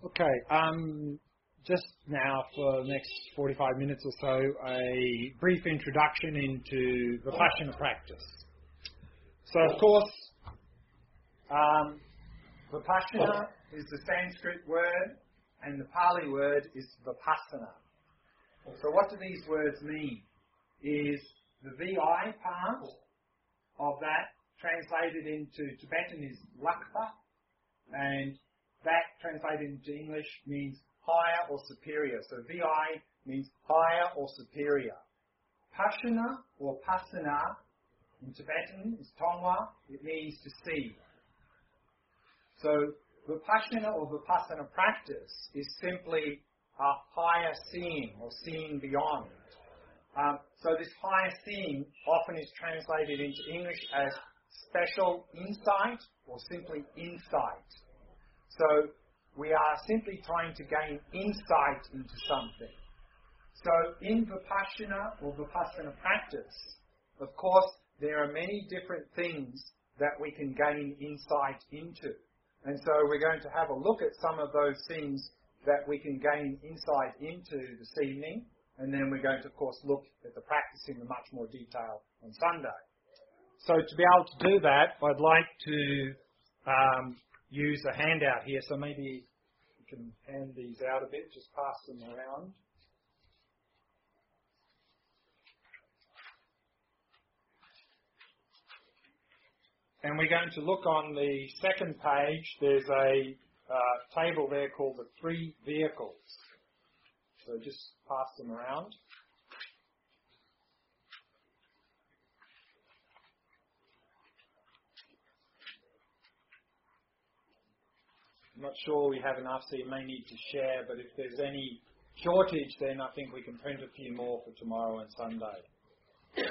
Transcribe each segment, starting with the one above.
Okay, just now for the next 45 minutes or so, a brief introduction into Vipassana practice. So, of course, Vipassana is the Sanskrit word and the Pali word is Vipassana. So what do these words mean? Is the VI part of that translated into Tibetan is Lakpa, and that translated into English means higher or superior. So VI means higher or superior. Pasana or Pasana in Tibetan is Tongwa, it means to see. So Vipassana or Vipassana practice is simply a higher seeing or seeing beyond. So this higher seeing often is translated into English as special insight or simply insight. So we are simply trying to gain insight into something. So in Vipassana or Vipassana practice, of course, there are many different things that we can gain insight into. And so we're going to have a look at some of those things that we can gain insight into this evening. And then we're going to, of course, look at the practice in much more detail on Sunday. So to be able to do that, I'd like to use a handout here. So maybe you can hand these out a bit, just pass them around. And we're going to look on the second page. There's a table there called the 3 vehicles. So just pass them around. I'm not sure we have enough, so you may need to share, but if there's any shortage, then I think we can print a few more for tomorrow and Sunday.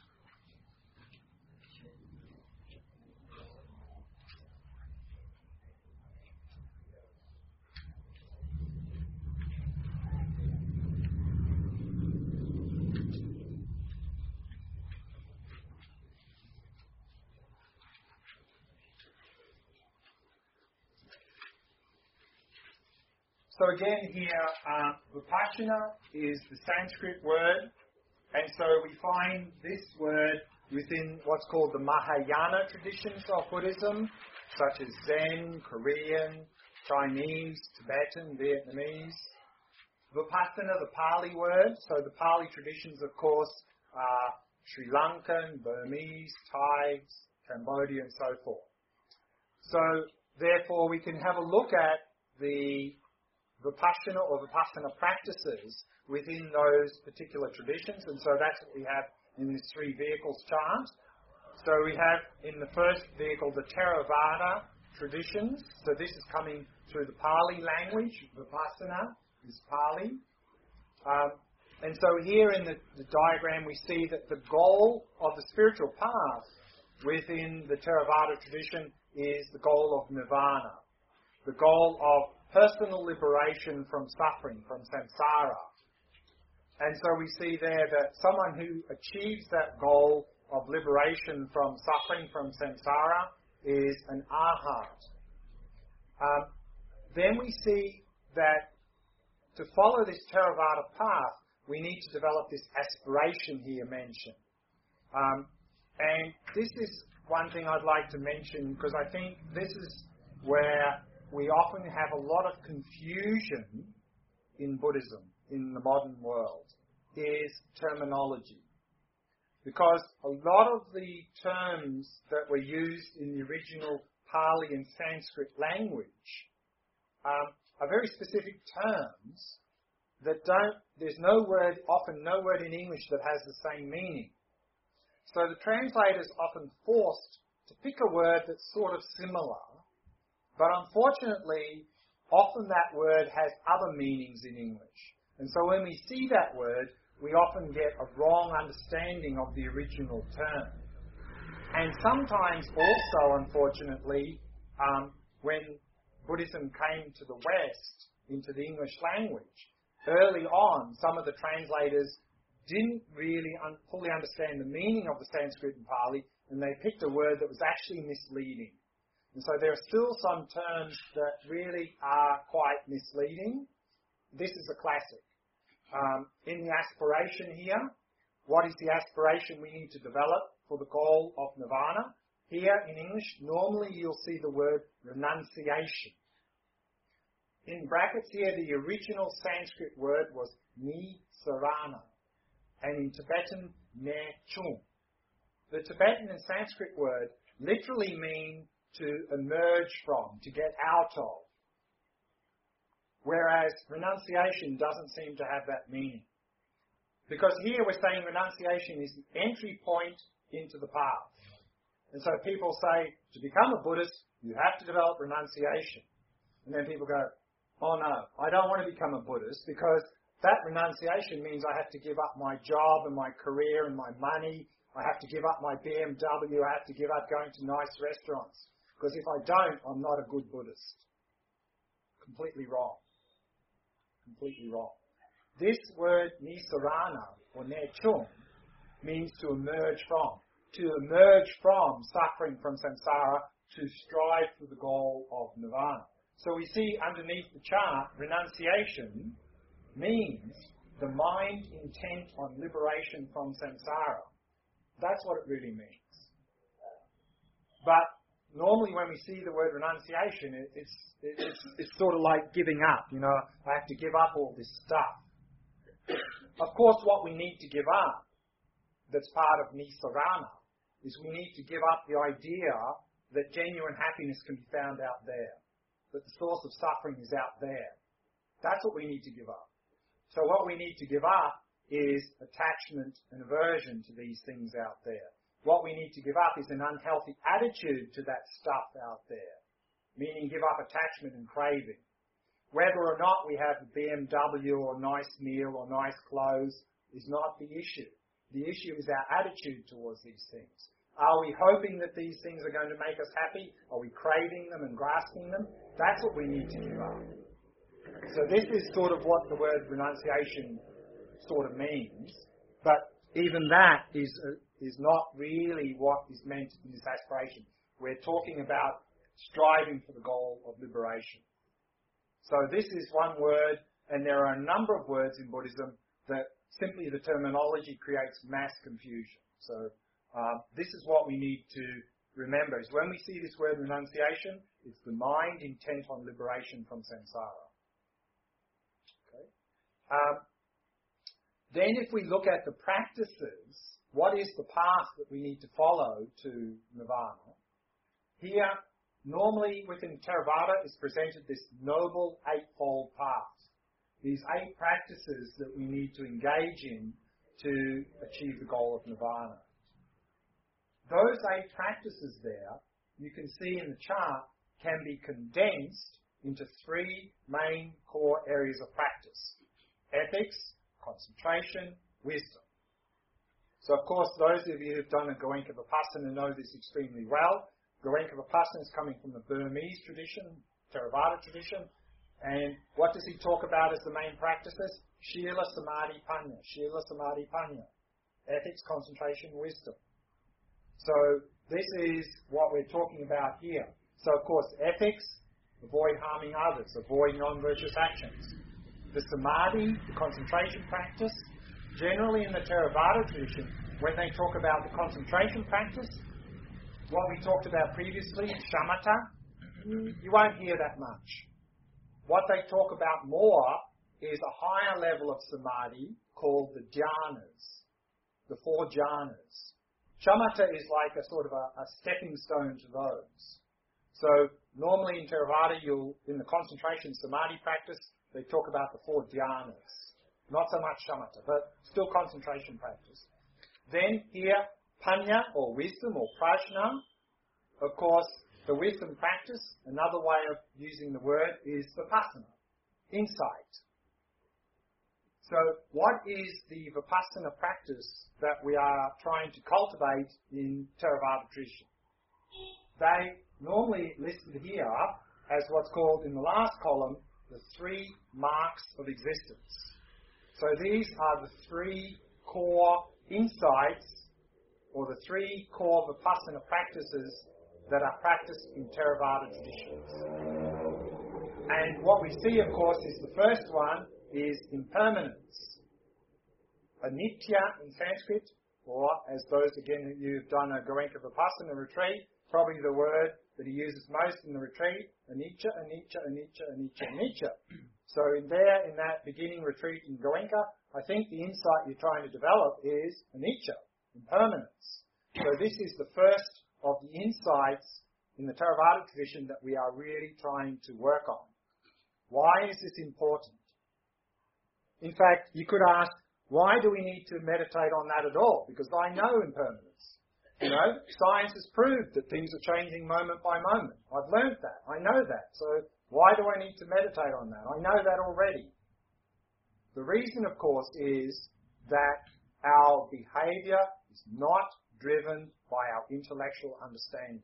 So again here, Vipassana is the Sanskrit word, and so we find this word within what's called the Mahayana traditions of Buddhism, such as Zen, Korean, Chinese, Tibetan, Vietnamese. Vipassana, the Pali word, so the Pali traditions, of course, are Sri Lankan, Burmese, Thai, Cambodia, and so forth. So therefore we can have a look at the Vipassana or Vipassana practices within those particular traditions, and so that's what we have in this 3 vehicles chart. So we have in the first vehicle the Theravada traditions, so this is coming through the Pali language. Vipassana is Pali. And so here in the diagram we see that the goal of the spiritual path within the Theravada tradition is the goal of nirvana, the goal of personal liberation from suffering, from samsara. And so we see there that someone who achieves that goal of liberation from suffering, from samsara, is an arhat. Then we see that to follow this Theravada path, we need to develop this aspiration here mentioned. And this is one thing I'd like to mention, because I think this is where we often have a lot of confusion in Buddhism, in the modern world, is terminology. Because a lot of the terms that were used in the original Pali and Sanskrit language are very specific terms that there's often no word in English that has the same meaning. So the translator is often forced to pick a word that's sort of similar, but unfortunately, often that word has other meanings in English. And so when we see that word, we often get a wrong understanding of the original term. And sometimes also, unfortunately, when Buddhism came to the West, into the English language, early on, some of the translators didn't really fully understand the meaning of the Sanskrit and Pali, and they picked a word that was actually misleading. And so there are still some terms that really are quite misleading. This is a classic. In the aspiration here, what is the aspiration we need to develop for the goal of nirvana? Here in English, normally you'll see the word renunciation. In brackets here, the original Sanskrit word was nisarana, and in Tibetan, nechung. The Tibetan and Sanskrit word literally mean to emerge from, to get out of. Whereas renunciation doesn't seem to have that meaning. Because here we're saying renunciation is the entry point into the path. And so people say, to become a Buddhist, you have to develop renunciation. And then people go, oh no, I don't want to become a Buddhist because that renunciation means I have to give up my job and my career and my money. I have to give up my BMW. I have to give up going to nice restaurants. Because if I don't, I'm not a good Buddhist. Completely wrong. Completely wrong. This word nisarana or nechung means to emerge from. To emerge from suffering from samsara to strive for the goal of nirvana. So we see underneath the chart, renunciation means the mind intent on liberation from samsara. That's what it really means. But normally when we see the word renunciation, it's sort of like giving up. You know, I have to give up all this stuff. Of course, what we need to give up, that's part of nisarana, is we need to give up the idea that genuine happiness can be found out there, that the source of suffering is out there. That's what we need to give up. So what we need to give up is attachment and aversion to these things out there. What we need to give up is an unhealthy attitude to that stuff out there, meaning give up attachment and craving. Whether or not we have a BMW or a nice meal or nice clothes is not the issue. The issue is our attitude towards these things. Are we hoping that these things are going to make us happy? Are we craving them and grasping them? That's what we need to give up. So this is sort of what the word renunciation sort of means. But even that is not really what is meant in this aspiration. We're talking about striving for the goal of liberation. So this is one word, and there are a number of words in Buddhism that simply the terminology creates mass confusion. So this is what we need to remember, is when we see this word renunciation, it's the mind intent on liberation from samsara. Okay. Then if we look at the practices, what is the path that we need to follow to nirvana? Here, normally within Theravada is presented this noble eightfold path. These 8 practices that we need to engage in to achieve the goal of nirvana. Those 8 practices there, you can see in the chart, can be condensed into 3 main core areas of practice. Ethics, concentration, wisdom. So of course, those of you who've done a Goenka Vipassana know this extremely well. Goenka Vipassana is coming from the Burmese tradition, Theravada tradition. And what does he talk about as the main practices? Shila, Samadhi, Panya. Shila, Samadhi, Panya. Ethics, concentration, wisdom. So this is what we're talking about here. So of course, ethics, avoid harming others, avoid non-virtuous actions. The Samadhi, the concentration practice, generally in the Theravada tradition, when they talk about the concentration practice, what we talked about previously, shamatha, you won't hear that much. What they talk about more is a higher level of samadhi called the jhanas, the 4 jhanas. Shamatha is like a sort of a stepping stone to those. So normally in Theravada, in the concentration samadhi practice, they talk about the 4 jhanas. Not so much shamatha, but still concentration practice. Then here, panya or wisdom or prajna, of course, the wisdom practice, another way of using the word is vipassana, insight. So what is the vipassana practice that we are trying to cultivate in Theravada tradition? They normally listed here as what's called in the last column the 3 marks of existence. So these are the 3 core insights or the 3 core vipassana practices that are practiced in Theravada traditions. And what we see, of course, is the first one is impermanence. Anitya in Sanskrit, or as those, again, you've done a Goenka Vipassana retreat, probably the word that he uses most in the retreat, anicca, anicca, anicca, anicca, anicca. So in that beginning retreat in Goenka, I think the insight you're trying to develop is anicca, impermanence. So this is the first of the insights in the Theravada tradition that we are really trying to work on. Why is this important? In fact, you could ask, why do we need to meditate on that at all? Because I know impermanence. You know, science has proved that things are changing moment by moment. I've learned that. I know that. So why do I need to meditate on that? I know that already. The reason, of course, is that our behavior is not driven by our intellectual understanding.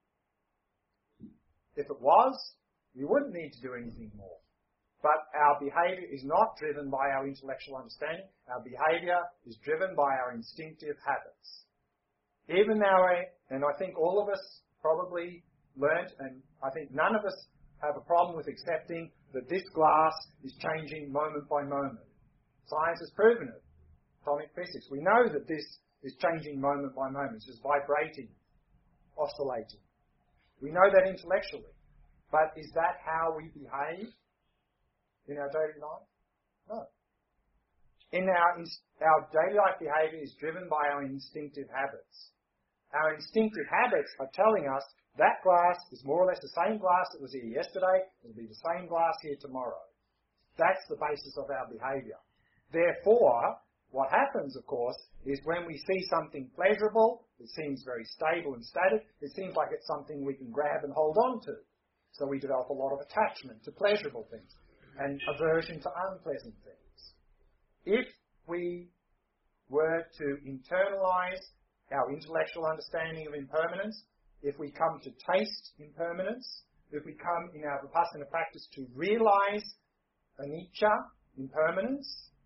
If it was, we wouldn't need to do anything more. But our behavior is not driven by our intellectual understanding. Our behavior is driven by our instinctive habits. Even now, and I think all of us probably learnt, and I think none of us have a problem with accepting that this glass is changing moment by moment. Science has proven it. Atomic physics. We know that this is changing moment by moment. It's just vibrating, oscillating. We know that intellectually. But is that how we behave in our daily life? No. In our daily life behavior is driven by our instinctive habits. Our instinctive habits are telling us that glass is more or less the same glass that was here yesterday. It'll be the same glass here tomorrow. That's the basis of our behavior. Therefore, what happens, of course, is when we see something pleasurable, it seems very stable and static. It seems like it's something we can grab and hold on to. So we develop a lot of attachment to pleasurable things and aversion to unpleasant things. If we were to internalize our intellectual understanding of impermanence, if we come to taste impermanence, if we come in our Vipassana practice to realize anicca, impermanence,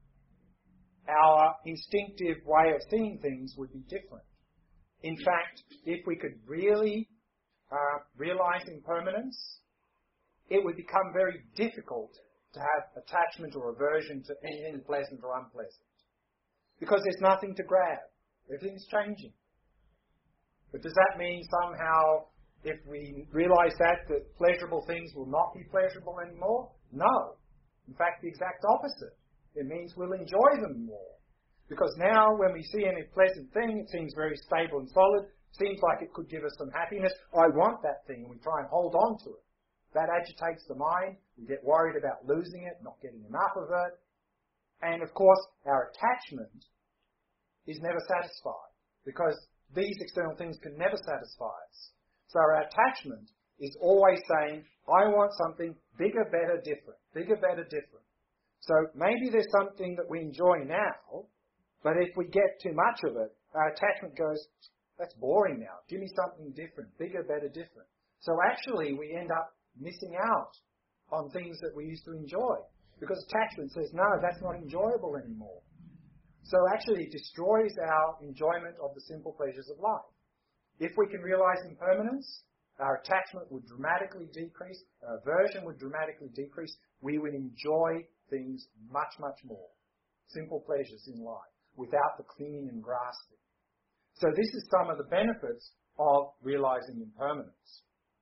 our instinctive way of seeing things would be different. In fact, if we could really realize impermanence, it would become very difficult to have attachment or aversion to anything pleasant or unpleasant. Because there's nothing to grab. Everything's changing. But does that mean somehow, if we realize that pleasurable things will not be pleasurable anymore? No. In fact, the exact opposite. It means we'll enjoy them more. Because now, when we see any pleasant thing, it seems very stable and solid. Seems like it could give us some happiness. I want that thing, and we try and hold on to it. That agitates the mind. We get worried about losing it, not getting enough of it. And of course, our attachment is never satisfied, because these external things can never satisfy us. So our attachment is always saying, I want something bigger, better, different. Bigger, better, different. So maybe there's something that we enjoy now, but if we get too much of it, our attachment goes, that's boring now. Give me something different. Bigger, better, different. So actually we end up missing out on things that we used to enjoy, because attachment says, no, that's not enjoyable anymore. So actually it destroys our enjoyment of the simple pleasures of life. If we can realize impermanence, our attachment would dramatically decrease, our aversion would dramatically decrease, we would enjoy things much, much more. Simple pleasures in life, without the clinging and grasping. So this is some of the benefits of realizing impermanence.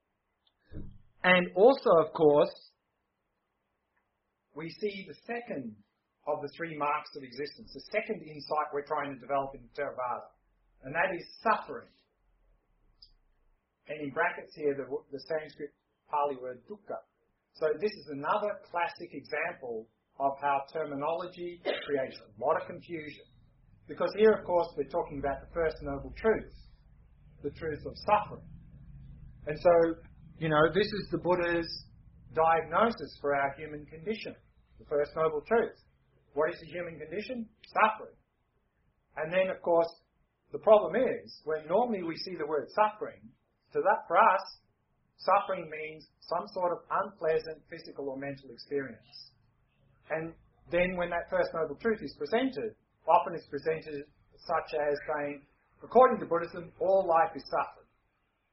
And also, of course, we see the second of the three marks of existence, the second insight we're trying to develop in Theravada, and that is suffering. And in brackets here, the Sanskrit Pali word dukkha. So this is another classic example of how terminology creates a lot of confusion. Because here, of course, we're talking about the first noble truth, the truth of suffering. And so, this is the Buddha's diagnosis for our human condition, the first noble truth. What is the human condition? Suffering. And then, of course, the problem is, when normally we see the word suffering, for us, suffering means some sort of unpleasant physical or mental experience. And then when that first noble truth is presented, often it's presented such as saying, according to Buddhism, all life is suffering.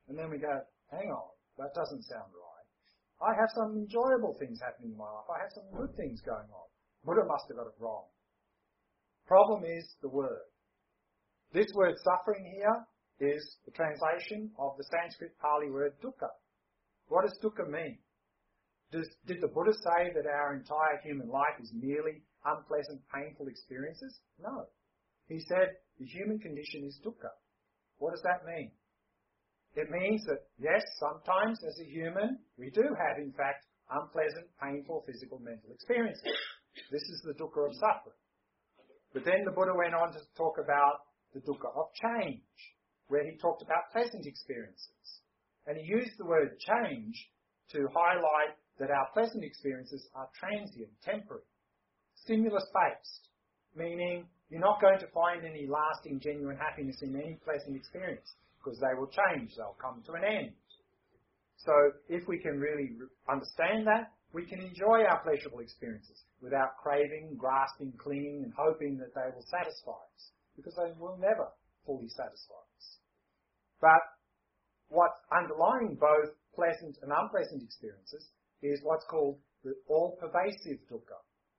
And then we go, hang on, that doesn't sound right. I have some enjoyable things happening in my life. I have some good things going on. Buddha must have got it wrong. Problem is the word. This word suffering here is the translation of the Sanskrit Pali word dukkha. What does dukkha mean? Did the Buddha say that our entire human life is merely unpleasant, painful experiences? No. He said the human condition is dukkha. What does that mean? It means that, yes, sometimes as a human, we do have, in fact, unpleasant, painful, physical, mental experiences. This is the dukkha of suffering. But then the Buddha went on to talk about the dukkha of change, where he talked about pleasant experiences. And he used the word change to highlight that our pleasant experiences are transient, temporary, stimulus-based, meaning you're not going to find any lasting, genuine happiness in any pleasant experience, because they will change, they'll come to an end. So if we can really understand that, we can enjoy our pleasurable experiences without craving, grasping, clinging, and hoping that they will satisfy us, because they will never fully satisfy us. But what's underlying both pleasant and unpleasant experiences is what's called the all-pervasive dukkha.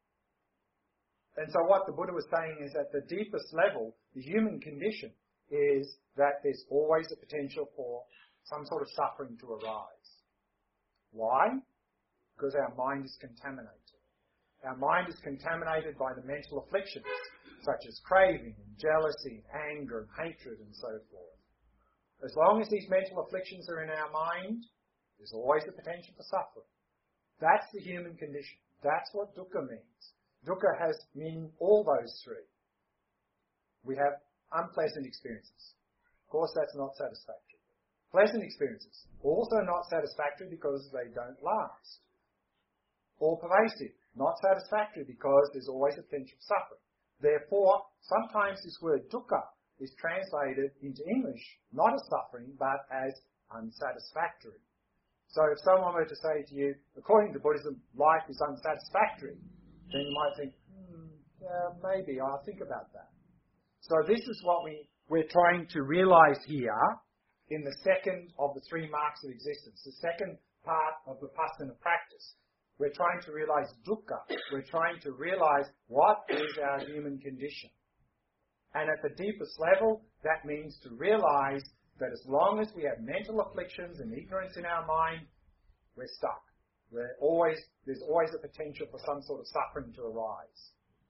And so what the Buddha was saying is at the deepest level, the human condition is that there's always a potential for some sort of suffering to arise. Why? Because our mind is contaminated. Our mind is contaminated by the mental afflictions, such as craving, and jealousy, anger, and hatred, and so forth. As long as these mental afflictions are in our mind, there's always the potential for suffering. That's the human condition. That's what dukkha means. Dukkha has meaning all those three. We have unpleasant experiences. Of course, that's not satisfactory. Pleasant experiences, also not satisfactory because they don't last. All pervasive, not satisfactory because there's always a potential for suffering. Therefore, sometimes this word dukkha is translated into English not as suffering but as unsatisfactory. So if someone were to say to you, according to Buddhism, life is unsatisfactory, then you might think, yeah, maybe I'll think about that. So this is what we're trying to realize here in the second of the three marks of existence, the second part of the Vipassana practice. We're trying to realize dukkha. We're trying to realize what is our human condition. And at the deepest level, that means to realize that as long as we have mental afflictions and ignorance in our mind, we're stuck. There's always a potential for some sort of suffering to arise.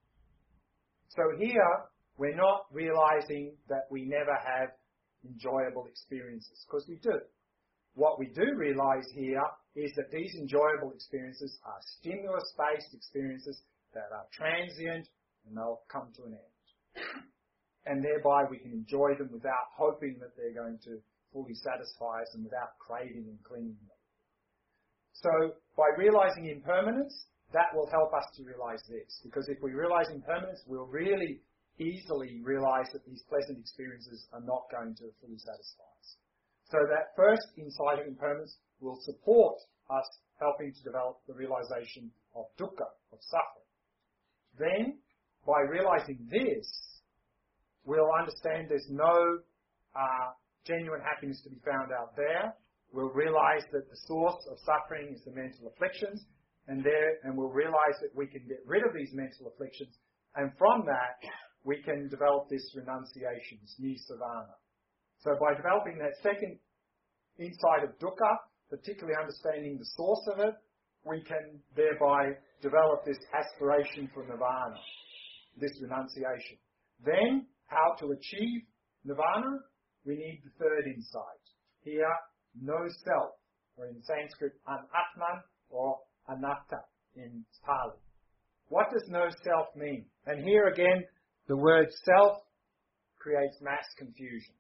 So here, we're not realizing that we never have enjoyable experiences, because we do. What we do realize here is that these enjoyable experiences are stimulus-based experiences that are transient and they'll come to an end. And thereby we can enjoy them without hoping that they're going to fully satisfy us and without craving and clinging to them. So by realizing impermanence, that will help us to realize this. Because if we realize impermanence, we'll really easily realize that these pleasant experiences are not going to fully satisfy us. So that first insight of impermanence will support us helping to develop the realization of dukkha, of suffering. Then, by realizing this, we'll understand there's no genuine happiness to be found out there. We'll realize that the source of suffering is the mental afflictions, and we'll realize that we can get rid of these mental afflictions, and from that, we can develop this renunciation, this nirvana. So by developing that second insight of dukkha, particularly understanding the source of it, we can thereby develop this aspiration for nirvana, this renunciation. Then, how to achieve nirvana? We need the third insight. Here, no self, or in Sanskrit, anatman or anatta in Pali. What does no self mean? And here again, the word self creates mass confusion.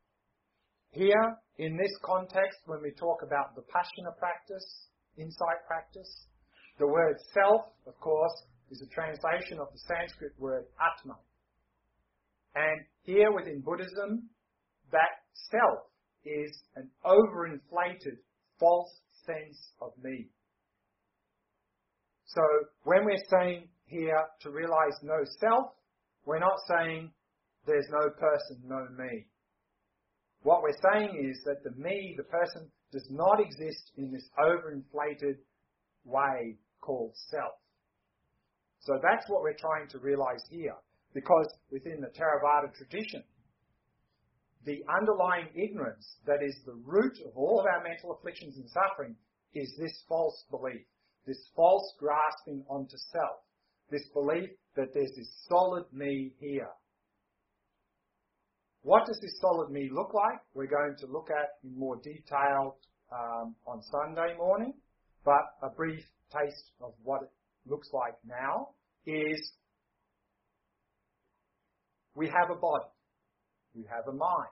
Here, in this context, when we talk about Vipassana practice, insight practice, the word self, of course, is a translation of the Sanskrit word atman. And here within Buddhism, that self is an overinflated false sense of me. So when we're saying here to realize no self, we're not saying there's no person, no me. What we're saying is that the me, the person, does not exist in this overinflated way called self. So that's what we're trying to realize here, because within the Theravada tradition, the underlying ignorance that is the root of all of our mental afflictions and suffering is this false belief, this false grasping onto self, this belief that there's this solid me here. What does this solid me look like? We're going to look at in more detail on Sunday morning, but a brief taste of what it looks like now is we have a body, we have a mind,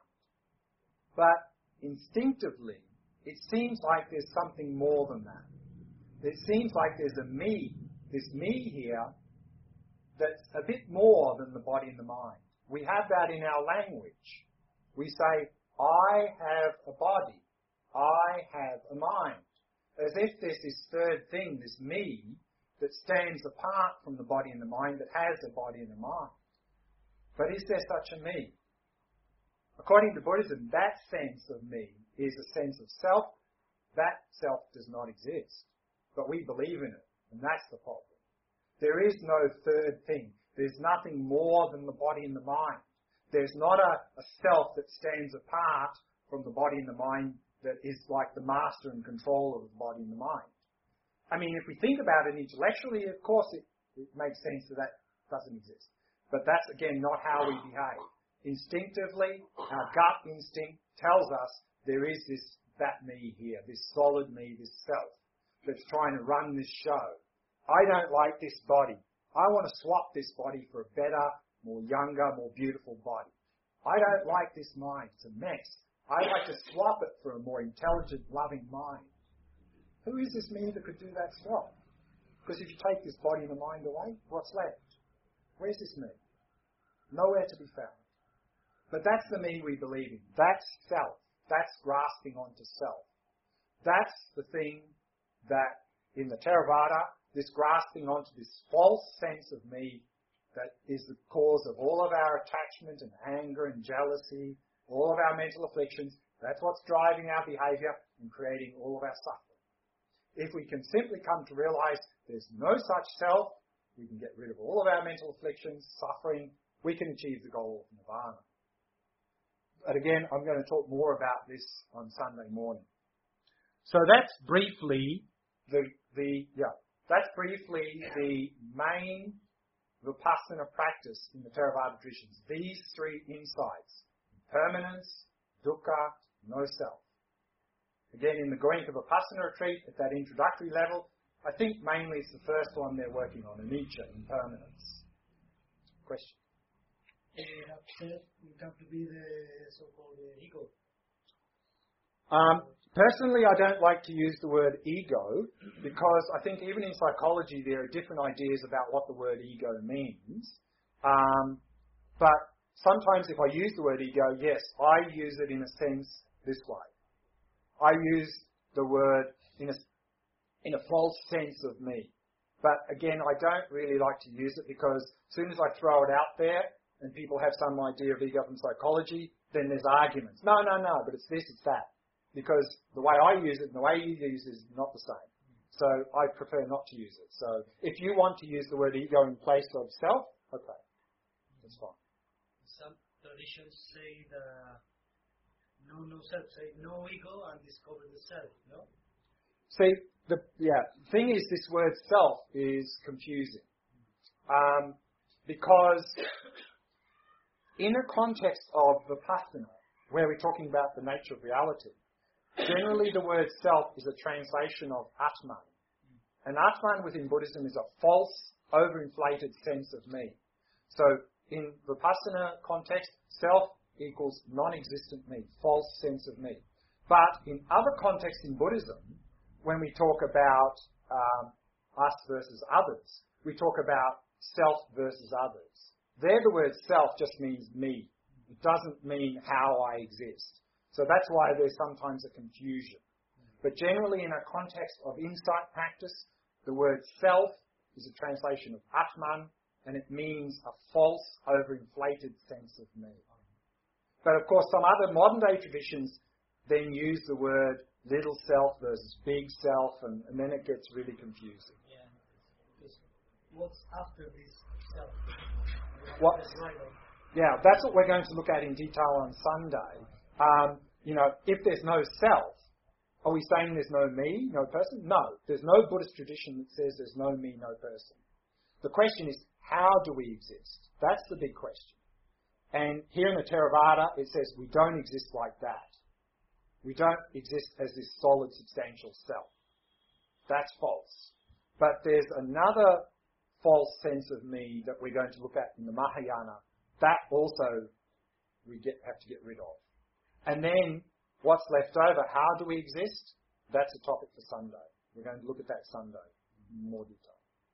but instinctively it seems like there's something more than that. It seems like there's a me, this me here, that's a bit more than the body and the mind. We have that in our language. We say, I have a body, I have a mind, as if there's this third thing, this me, that stands apart from the body and the mind, that has a body and a mind. But is there such a me? According to Buddhism, that sense of me is a sense of self. That self does not exist. But we believe in it, and that's the problem. There is no third thing. There's nothing more than the body and the mind. There's not a self that stands apart from the body and the mind that is like the master and controller of the body and the mind. I mean, if we think about it intellectually, of course it makes sense that that doesn't exist. But that's, again, not how we behave. Instinctively, our gut instinct tells us there is that me here, this solid me, this self, that's trying to run this show. I don't like this body. I want to swap this body for a better, more younger, more beautiful body. I don't like this mind. It's a mess. I'd like to swap it for a more intelligent, loving mind. Who is this me that could do that swap? Because if you take this body and the mind away, what's left? Where's this me? Nowhere to be found. But that's the me we believe in. That's self. That's grasping onto self. That's the thing that in the Theravada, this grasping onto this false sense of me that is the cause of all of our attachment and anger and jealousy, all of our mental afflictions. That's what's driving our behavior and creating all of our suffering. If we can simply come to realize there's no such self, we can get rid of all of our mental afflictions, suffering, we can achieve the goal of nirvana. But again, I'm going to talk more about this on Sunday morning. So that's briefly the main Vipassana practice in the Theravada traditions. These three insights: impermanence, dukkha, no self. Again, in the Goenka Vipassana retreat, at that introductory level, I think mainly it's the first one they're working on, anicca, impermanence. Question? Upset would have to be the so-called ego. Personally, I don't like to use the word ego because I think even in psychology there are different ideas about what the word ego means. But sometimes if I use the word ego, yes, I use it in a sense this way. I use the word in a false sense of me. But again, I don't really like to use it because as soon as I throw it out there and people have some idea of ego from psychology, then there's arguments. No, but it's this, it's that. Because the way I use it and the way you use it is not the same. So I prefer not to use it. So if you want to use the word ego in place of self, okay, that's fine. Some traditions say no self, say no ego and discover the self, no? See, the thing is this word self is confusing. Because in a context of Vipassana, where we're talking about the nature of reality, generally the word self is a translation of Atman. And Atman within Buddhism is a false, overinflated sense of me. So in Vipassana context, self equals non-existent me, false sense of me. But in other contexts in Buddhism, when we talk about us versus others, we talk about self versus others. There the word self just means me. It doesn't mean how I exist. So that's why there's sometimes a confusion. But generally in a context of insight practice, the word self is a translation of Atman, and it means a false, overinflated sense of me. But of course, some other modern day traditions then use the word little self versus big self, and then it gets really confusing. Yeah. Because what's after this self? Yeah, that's what we're going to look at in detail on Sunday. If there's no self, are we saying there's no me, no person? No. There's no Buddhist tradition that says there's no me, no person. The question is, how do we exist? That's the big question. And here in the Theravada, it says we don't exist like that. We don't exist as this solid, substantial self. That's false. But there's another false sense of me that we're going to look at in the Mahayana. That also we have to get rid of. And then what's left over, how do we exist? That's a topic for Sunday. We're going to look at that Sunday in more detail.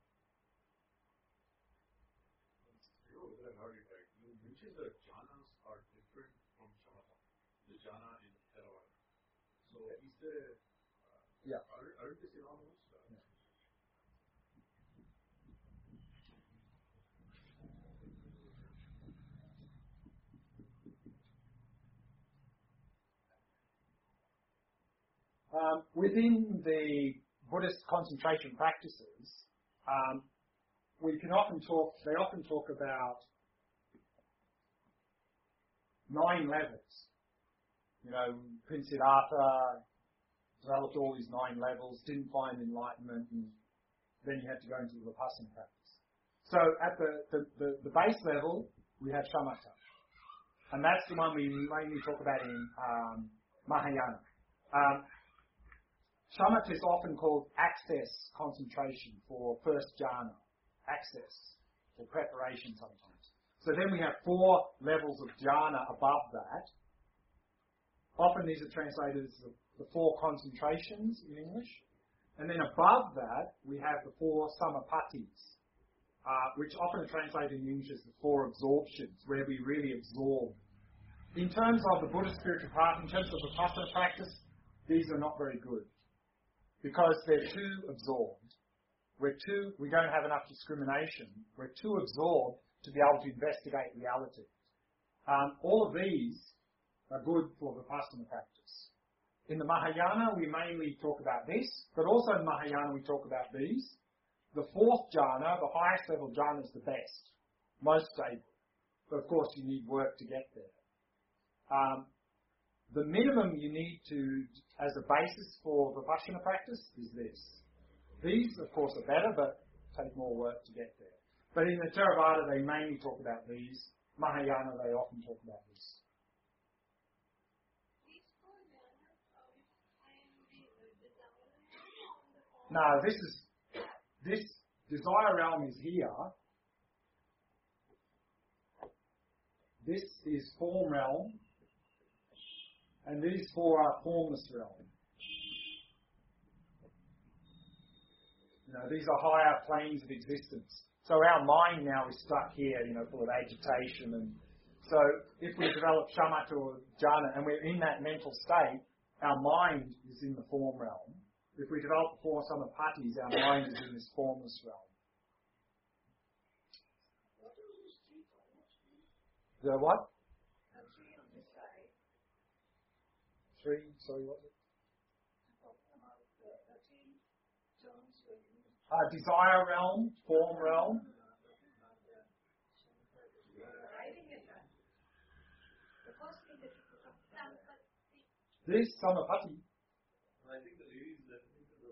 Which is the jhanas are different from shamatha, the jhana in Theravada. So is there, aren't they synonymous? Within the Buddhist concentration practices, they often talk about 9 levels. Prince Siddhartha developed all these 9 levels, didn't find enlightenment, and then he had to go into the Vipassana practice. So at the base level, we have shamatha. And that's the one we mainly talk about in Mahayana. Shamatha is often called access concentration for first jhana. Access, or preparation sometimes. So then we have 4 levels of jhana above that. Often these are translated as the 4 concentrations in English. And then above that, we have the 4 samapatis, which often are translated in English as the 4 absorptions, where we really absorb. In terms of the Buddhist spiritual path, in terms of the Vipassana practice, these are not very good, because they're too absorbed. We don't have enough discrimination. We're too absorbed to be able to investigate reality. All of these are good for Vipassana practice. In the Mahayana, we mainly talk about this, but also in Mahayana we talk about these. The 4th jhana, the highest level jhana, is the best, most stable. But of course you need work to get there. The minimum you need to, as a basis for Vipassana practice, is this. These, of course, are better, but take more work to get there. But in the Theravada, they mainly talk about these. Mahayana, they often talk about this. No, this desire realm is here. This is form realm. And these 4 are formless realm. These are higher planes of existence. So our mind now is stuck here, full of agitation. And so if we develop shamatha or jhana and we're in that mental state, our mind is in the form realm. If we develop 4 samapatis, our mind is in this formless realm. The what? 3, sorry, what was it? Desire realm, form realm. This samapati. I think the ladies that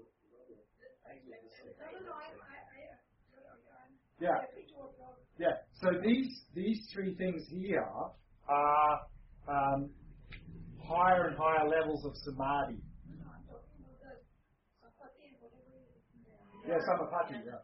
Yeah. So these 3 things here are higher and higher levels of samadhi. Yeah, samapati, yeah.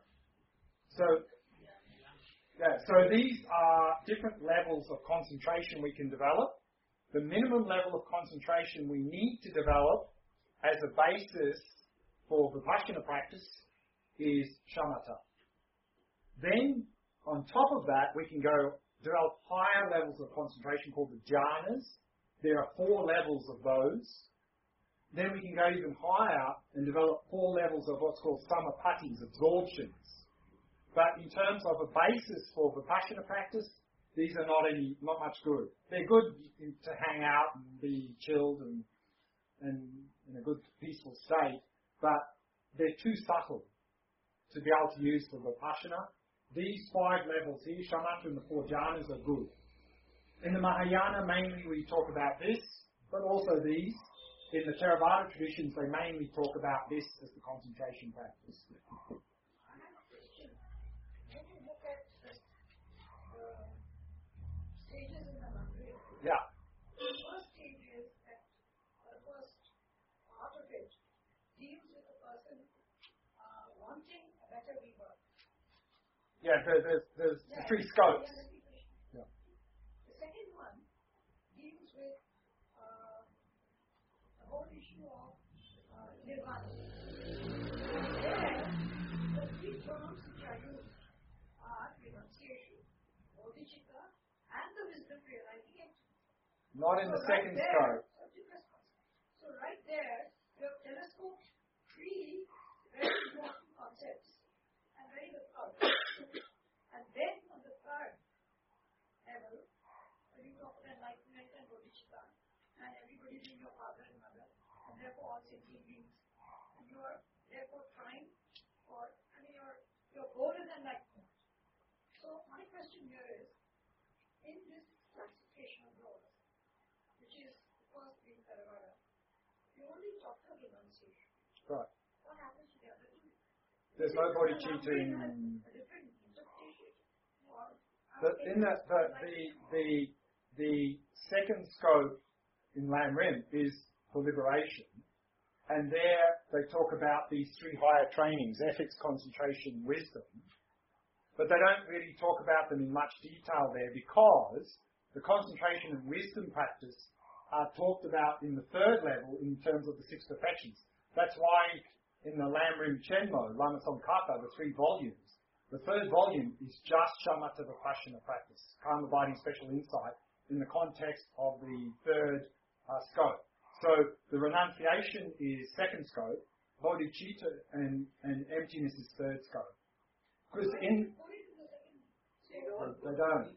So these are different levels of concentration we can develop. The minimum level of concentration we need to develop as a basis for Vipassana practice is shamatha. Then, on top of that, we can go develop higher levels of concentration called the jhanas. There are 4 levels of those. Then we can go even higher and develop 4 levels of what's called samapatis, absorptions. But in terms of a basis for Vipassana practice, these are not much good. They're good to hang out and be chilled and in a good peaceful state, but they're too subtle to be able to use for Vipassana. These 5 levels here, shamatha and the 4 jhanas, are good. In the Mahayana, mainly we talk about this, but also these. In the Theravada traditions, they mainly talk about this as the concentration practice. Yeah. The first stage is that the first part of it deals with the person wanting a better rebirth. Yeah, there's the 3 scopes. Yeah. The second one deals with the whole issue of nirvana. There, the 3 terms which are used are renunciation, bodhicitta, and the wisdom realizing it. Not in the second scope. So right there, you have telescoped 3 very important concepts and very good concepts. And then on the third level, you talk about enlightenment and bodhicitta, and everybody being your father and mother, and therefore all sentient beings. And you are therefore trying for, your goal is enlightenment. So my question here is, in this classification of roles, which is the first being Theravada, you only talk of renunciation. Right. What happens to the other 2? There's no bodhicitta in... A different interpretation. In the second scope in Lam Rim is for liberation, and there they talk about these 3 higher trainings: ethics, concentration, wisdom. But they don't really talk about them in much detail there, because the concentration and wisdom practice are talked about in the 3rd level in terms of the 6 perfections. That's why in the Lam Rim Chenmo, Lama Tsongkhapa, the 3 volumes, the 3rd volume is just shamatha vipassana practice, calm abiding special insight, in the context of the 3rd scope. So the renunciation is 2nd scope, bodhicitta and emptiness is 3rd scope. Because in... They don't.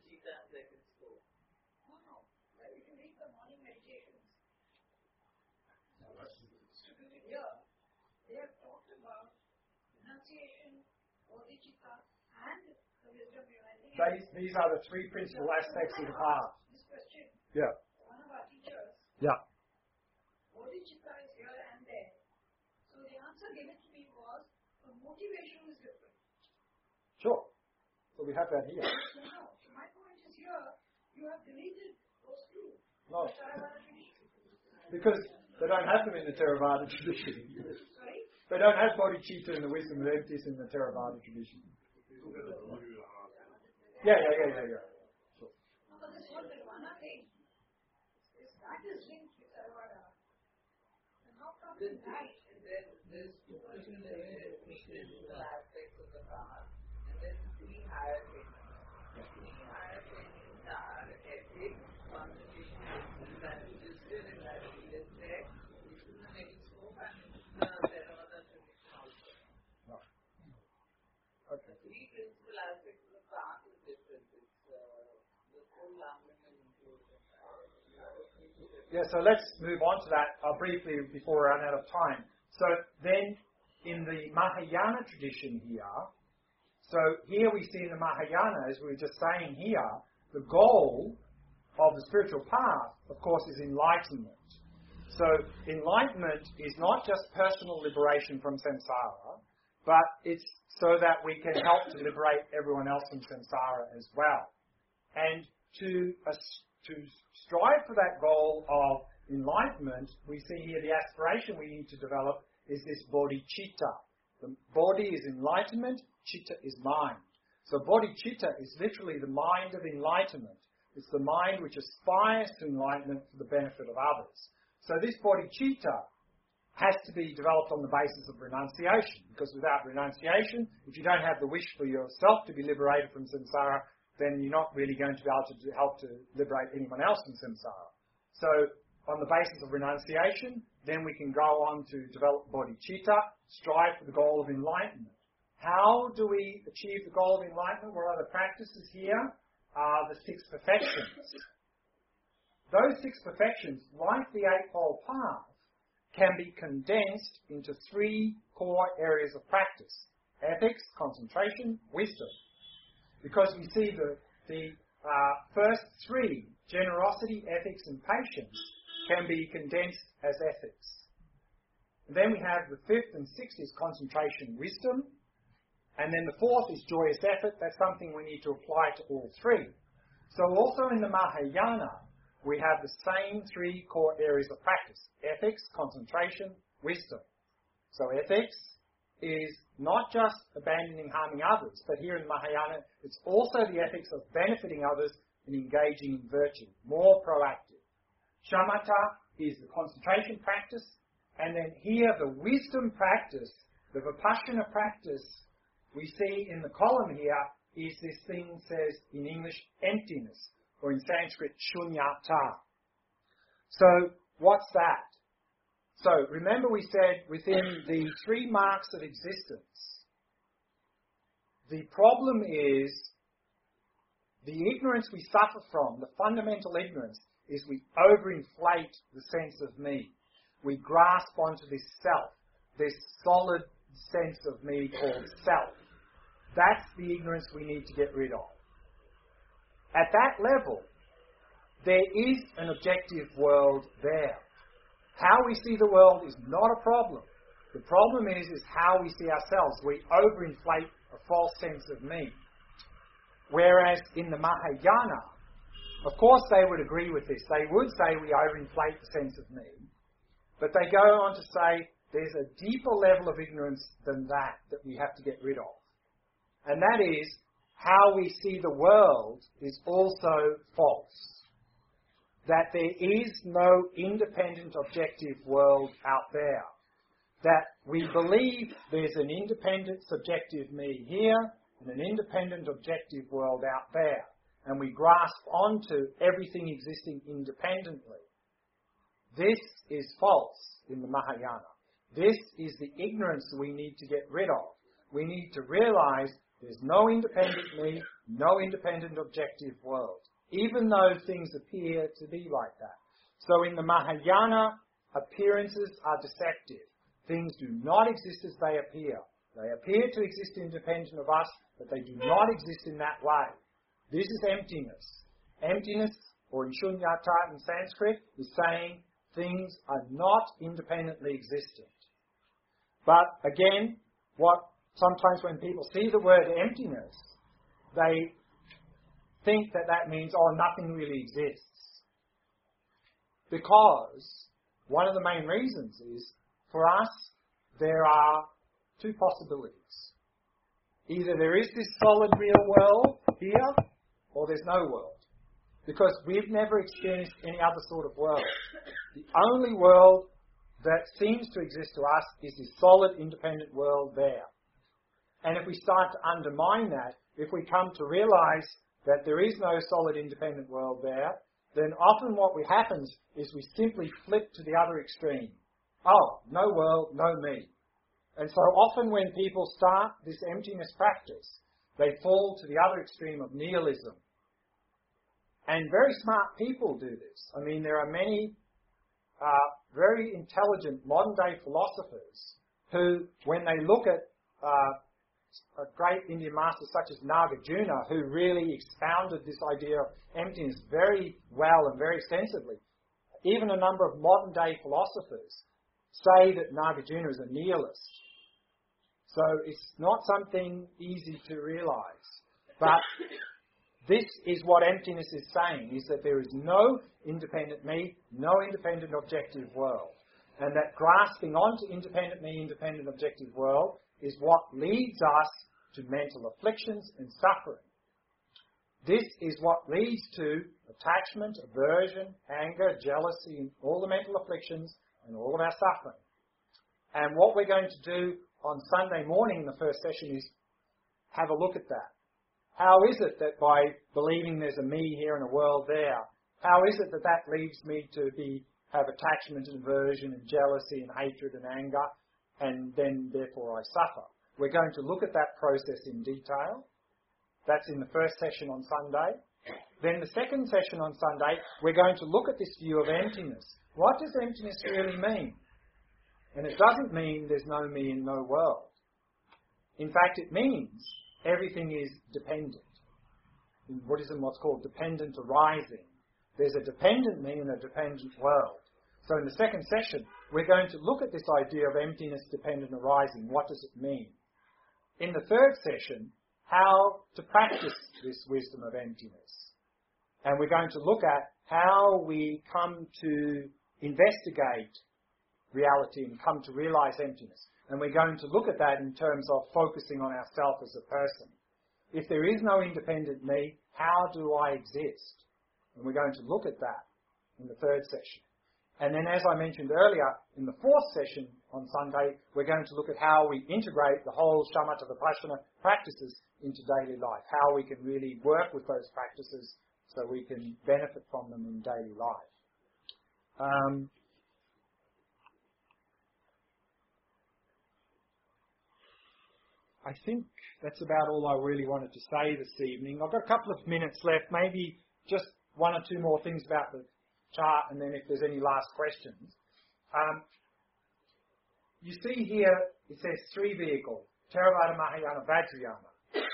These are the 3 principal aspects of the path. This question. Yeah. One of our teachers. Yeah. Bodhicitta is here and there. So the answer given to me was the motivation is different. Sure. So we have that here. No. So my point is here, you have deleted those 2. No. The Theravada tradition. Because they don't have them in the Theravada tradition. Sorry? They don't have bodhicitta and the wisdom of emptiness in the Theravada tradition. Yeah. Sure. No, but this whole nirvana thing, that is linked with Theravada. And how come that? There's 2 principal aspects of the path, and then 3 higher trainings. 3 higher trainings are ethics, concentration, and wisdom, and that is there. This is the next scope, and the Theravada tradition also. Okay. 3 principal aspects of the path is different. It's the whole language and inclusion. Yeah, so let's move on to that briefly before we run out of time. So then, in the Mahayana tradition here, so here we see in the Mahayana, as we were just saying here, the goal of the spiritual path, of course, is enlightenment. So enlightenment is not just personal liberation from samsara, but it's so that we can help to liberate everyone else from samsara as well. And to strive for that goal of enlightenment, we see here the aspiration we need to develop is this bodhicitta. The body is enlightenment, chitta is mind. So bodhicitta is literally the mind of enlightenment. It's the mind which aspires to enlightenment for the benefit of others. So this bodhicitta has to be developed on the basis of renunciation, because without renunciation, if you don't have the wish for yourself to be liberated from samsara, then you're not really going to be able to help to liberate anyone else from samsara. So on the basis of renunciation, then we can go on to develop bodhicitta, strive for the goal of enlightenment. How do we achieve the goal of enlightenment? What are the practices here? are the 6 perfections. Those 6 perfections, like the Eightfold Path, can be condensed into 3 core areas of practice: ethics, concentration, wisdom. Because we see the first 3, generosity, ethics and patience, can be condensed as ethics. And then we have the 5th and 6th is concentration, wisdom. And then the 4th is joyous effort. That's something we need to apply to all 3. So also in the Mahayana, we have the same 3 core areas of practice: ethics, concentration, wisdom. So ethics is not just abandoning harming others, but here in Mahayana, it's also the ethics of benefiting others and engaging in virtue, more proactive. Shamatha is the concentration practice, and then here the wisdom practice, the Vipassana practice, we see in the column here is this thing says in English emptiness, or in Sanskrit shunyata. So what's that? So remember we said within the 3 marks of existence, the problem is the ignorance we suffer from, the fundamental ignorance, is we overinflate the sense of me. We grasp onto this self, this solid sense of me called self. That's the ignorance we need to get rid of. At that level, there is an objective world there. How we see the world is not a problem. The problem is how we see ourselves. We overinflate a false sense of me. Whereas in the Mahayana, of course they would agree with this. They would say we overinflate the sense of me. But they go on to say there's a deeper level of ignorance than that we have to get rid of. And that is, how we see the world is also false. That there is no independent objective world out there. That we believe there's an independent subjective me here and an independent objective world out there. And we grasp onto everything existing independently. This is false in the Mahayana. This is the ignorance we need to get rid of. We need to realize there's no independent me, no independent objective world, even though things appear to be like that. So in the Mahayana, appearances are deceptive. Things do not exist as they appear. They appear to exist independent of us, but they do not exist in that way. This is emptiness. Emptiness, or in shunyata in Sanskrit, is saying things are not independently existent. But again, sometimes when people see the word emptiness, they think that means, nothing really exists. Because one of the main reasons is, for us, there are 2 possibilities. Either there is this solid real world here, or there's no world. Because we've never experienced any other sort of world. The only world that seems to exist to us is this solid, independent world there. And if we start to undermine that, if we come to realize that there is no solid, independent world there, then often what happens is we simply flip to the other extreme. Oh, no world, no me. And so often when people start this emptiness practice, they fall to the other extreme of nihilism. And very smart people do this. I mean, there are many very intelligent modern-day philosophers who, when they look at a great Indian master such as Nagarjuna, who really expounded this idea of emptiness very well and very extensively, even a number of modern-day philosophers say that Nagarjuna is a nihilist. So it's not something easy to realize. But this is what emptiness is saying, is that there is no independent me, no independent objective world. And that grasping onto independent me, independent objective world is what leads us to mental afflictions and suffering. This is what leads to attachment, aversion, anger, jealousy, and all the mental afflictions and all of our suffering. And what we're going to do on Sunday morning in the first session is have a look at that. How is it that by believing there's a me here and a world there, how is it that that leads me to have attachment and aversion and jealousy and hatred and anger, and then therefore I suffer? We're going to look at that process in detail. That's in the first session on Sunday. Then the second session on Sunday, we're going to look at this view of emptiness. What does emptiness really mean? And it doesn't mean there's no me and no world. In fact, it means everything is dependent. In Buddhism, what's called dependent arising. There's a dependent me and a dependent world. So in the second session, we're going to look at this idea of emptiness, dependent arising. What does it mean? In the third session, how to practice this wisdom of emptiness. And we're going to look at how we come to investigate reality and come to realize emptiness. And we're going to look at that in terms of focusing on ourselves as a person. If there is no independent me, how do I exist? And we're going to look at that in the third session. And then, as I mentioned earlier, in the fourth session on Sunday, we're going to look at how we integrate the whole shamatha vipassana practices into daily life, how we can really work with those practices so we can benefit from them in daily life. I think that's about all I really wanted to say this evening. I've got a couple of minutes left, maybe just one or two more things about the chart, and then if there's any last questions. You see here, it says three vehicles, Theravada, Mahayana, Vajrayana.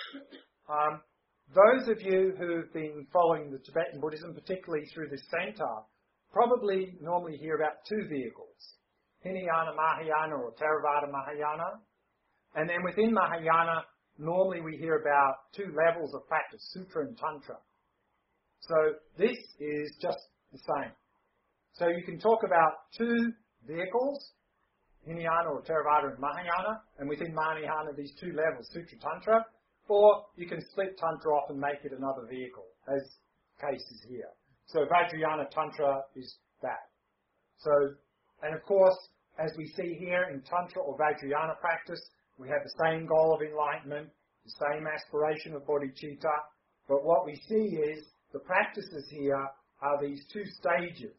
Those of you who've been following the Tibetan Buddhism, particularly through this center, probably normally hear about two vehicles, Hinayana Mahayana or Theravada Mahayana. And then within Mahayana, normally we hear about two levels of practice, Sutra and Tantra. So this is just the same. So you can talk about two vehicles, Hinayana or Theravada and Mahayana, and within Mahayana these two levels, Sutra, Tantra, or you can split Tantra off and make it another vehicle, as cases here. So Vajrayana Tantra is that. So, and of course, as we see here in Tantra or Vajrayana practice, we have the same goal of enlightenment, the same aspiration of bodhicitta, but what we see is the practices here are these two stages.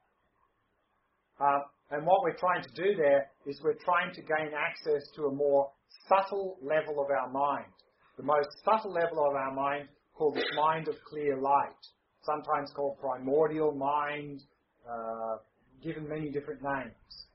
And what we're trying to do there is we're trying to gain access to a more subtle level of our mind. The most subtle level of our mind, called the mind of clear light, sometimes called primordial mind, given many different names.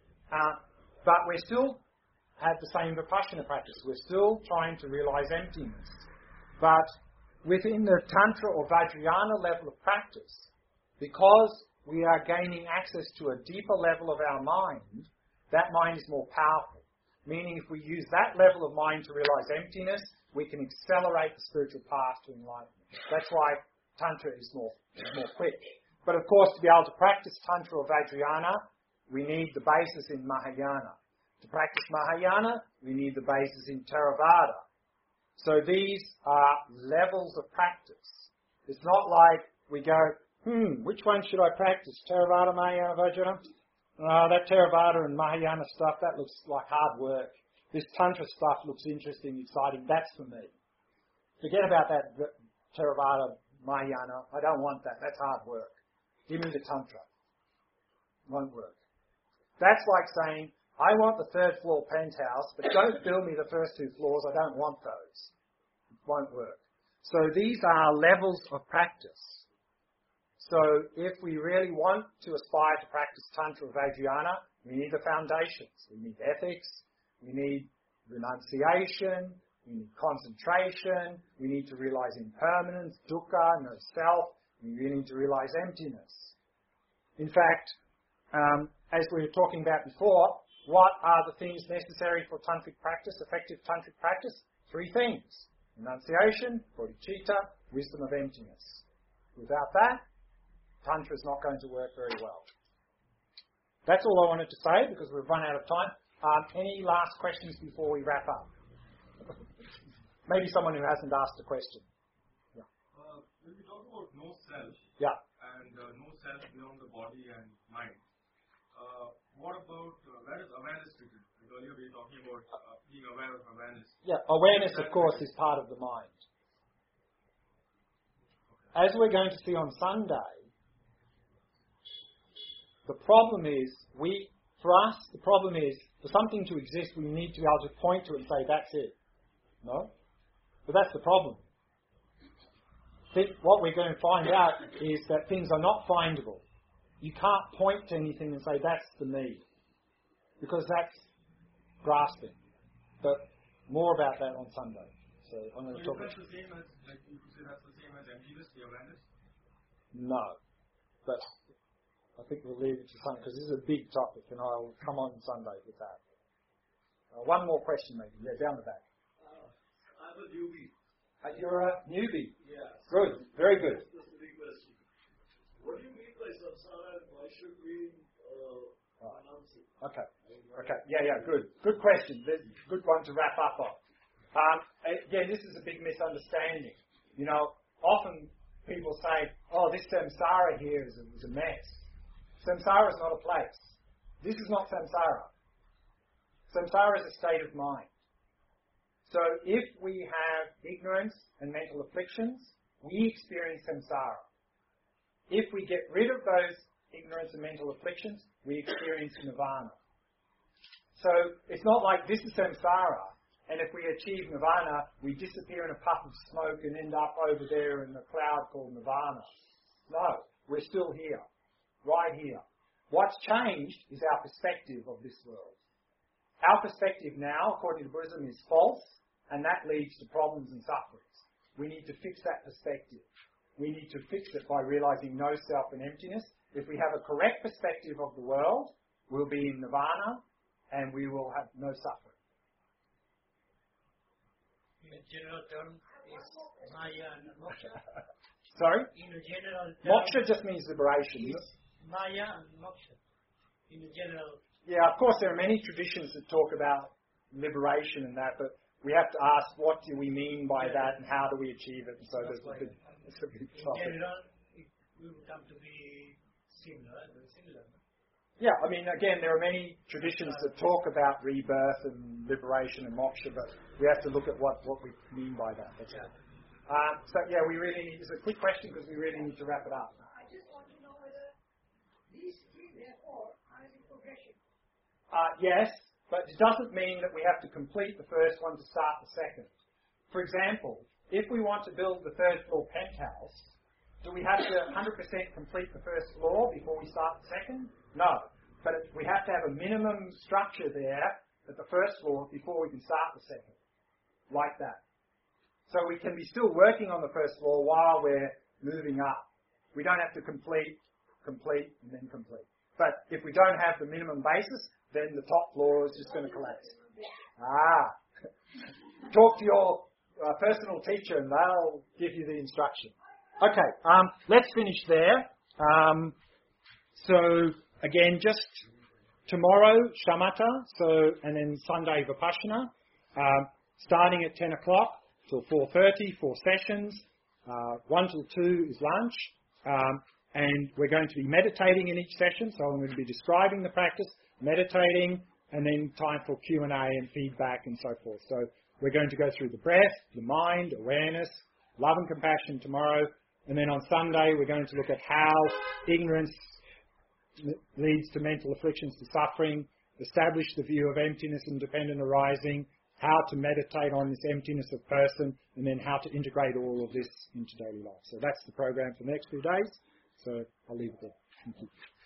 But we still have the same Vipassana practice. We're still trying to realize emptiness. But within the Tantra or Vajrayana level of practice, because we are gaining access to a deeper level of our mind, that mind is more powerful. Meaning if we use that level of mind to realize emptiness, we can accelerate the spiritual path to enlightenment. That's why Tantra is more quick. But of course, to be able to practice Tantra or Vajrayana, we need the basis in Mahayana. To practice Mahayana, we need the basis in Theravada. So these are levels of practice. It's not like we go, which one should I practice? Theravada, Mahayana, Vajrayana? That Theravada and Mahayana stuff, that looks like hard work. This Tantra stuff looks interesting, exciting. That's for me. Forget about that Theravada, Mahayana. I don't want that. That's hard work. Give me the Tantra. Won't work. That's like saying, I want the third floor penthouse, but don't build me the first two floors. I don't want those. It won't work. So these are levels of practice. So if we really want to aspire to practice Tantra or Vajrayana, we need the foundations. We need ethics. We need renunciation. We need concentration. We need to realize impermanence, dukkha, no self. We really need to realize emptiness. In fact, as we were talking about before, what are the things necessary for tantric practice, effective tantric practice? Three things. Renunciation, bodhicitta, wisdom of emptiness. Without that, Tantra is not going to work very well. That's all I wanted to say because we've run out of time. Any last questions before we wrap up? Maybe someone who hasn't asked a question. Yeah. When we talk about no self, yeah, and no self beyond the body and mind, what about where is awareness fitted? Earlier we were talking about being aware of awareness. Yeah, awareness, of course, is part of the mind. As we're going to see on Sunday, the problem is, for something to exist, we need to be able to point to it and say, that's it. No? But that's the problem. what we're going to find out is that things are not findable. You can't point to anything and say, that's the me. Because that's grasping. But more about that on Sunday. So I'm going to talk about... the same as, like, you could say that's the same as emptiness, the awareness? No. But I think we'll leave it to Sunday, because this is a big topic, and I'll come on Sunday with that. One more question, maybe. Yeah, down the back. I'm a newbie. You're a newbie. Yeah. Good. Very good. That's the big question. What do you mean by samsara and why should we announce it? Okay. Okay. Yeah, good. Good question. Good one to wrap up on. Again, this is a big misunderstanding. You know, often people say, oh, this samsara here is a mess. Samsara is not a place. This is not samsara. Samsara is a state of mind. So if we have ignorance and mental afflictions, we experience samsara. If we get rid of those ignorance and mental afflictions, we experience nirvana. So it's not like this is samsara, and if we achieve nirvana, we disappear in a puff of smoke and end up over there in a cloud called nirvana. No, we're still here, right here. What's changed is our perspective of this world. Our perspective now, according to Buddhism, is false, and that leads to problems and sufferings. We need to fix that perspective. We need to fix it by realizing no self and emptiness. If we have a correct perspective of the world, we'll be in nirvana, and we will have no suffering. In a general term, is Maya and Moksha. Sorry? In a general term, Moksha just means liberation. is Maya and Moksha. In a general. Yeah, of course there are many traditions that talk about liberation and that, but we have to ask what do we mean by that and how do we achieve it. And so it's a big topic. In general, it will come to be similar, very similar. Yeah, I mean, again, there are many traditions that talk about rebirth and liberation and moksha, but we have to look at what we mean by that. That's all. So, yeah, it's a quick question because we really need to wrap it up. I just want to know whether these three, therefore, are in progression. Yes, but it doesn't mean that we have to complete the first one to start the second. For example, if we want to build the third floor penthouse, do we have to 100% complete the first floor before we start the second? No. But we have to have a minimum structure there at the first floor before we can start the second. Like that. So we can be still working on the first floor while we're moving up. We don't have to complete, and then complete. But if we don't have the minimum basis, then the top floor is just going to collapse. Talk to your personal teacher and they'll give you the instruction. Okay, let's finish there. So again, just tomorrow shamatha, and then Sunday vipassana, starting at 10 o'clock till 4:30, 4 sessions. 1 till 2 is lunch. And we're going to be meditating in each session, so I'm going to be describing the practice, meditating, and then time for Q&A and feedback and so forth. So we're going to go through the breath, the mind, awareness, love and compassion tomorrow, and then on Sunday we're going to look at how ignorance leads to mental afflictions, to suffering, establish the view of emptiness and dependent arising, how to meditate on this emptiness of person, and then how to integrate all of this into daily life. So that's the program for the next few days. So I'll leave it there. Thank you.